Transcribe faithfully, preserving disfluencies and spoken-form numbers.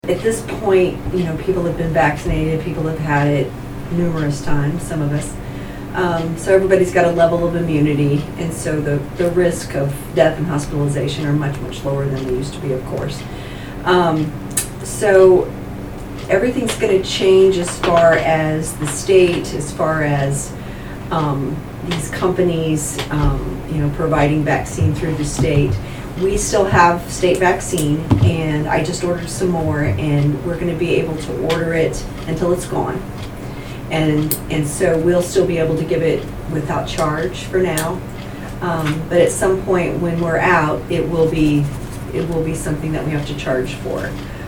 At this point, you know, people have been vaccinated, people have had it numerous times, some of us. Um, so everybody's got a level of immunity, and so the, the risk of death and hospitalization are much, much lower than they used to be, of course. Um, so everything's going to change as far as the state, as far as um, these companies, um, you know, providing vaccine through the state. We still have state vaccine, and I just ordered some more, and we're going to be able to order it until it's gone. And and so we'll still be able to give it without charge for now. Um, but at some point when we're out, it will be it will be something that we have to charge for.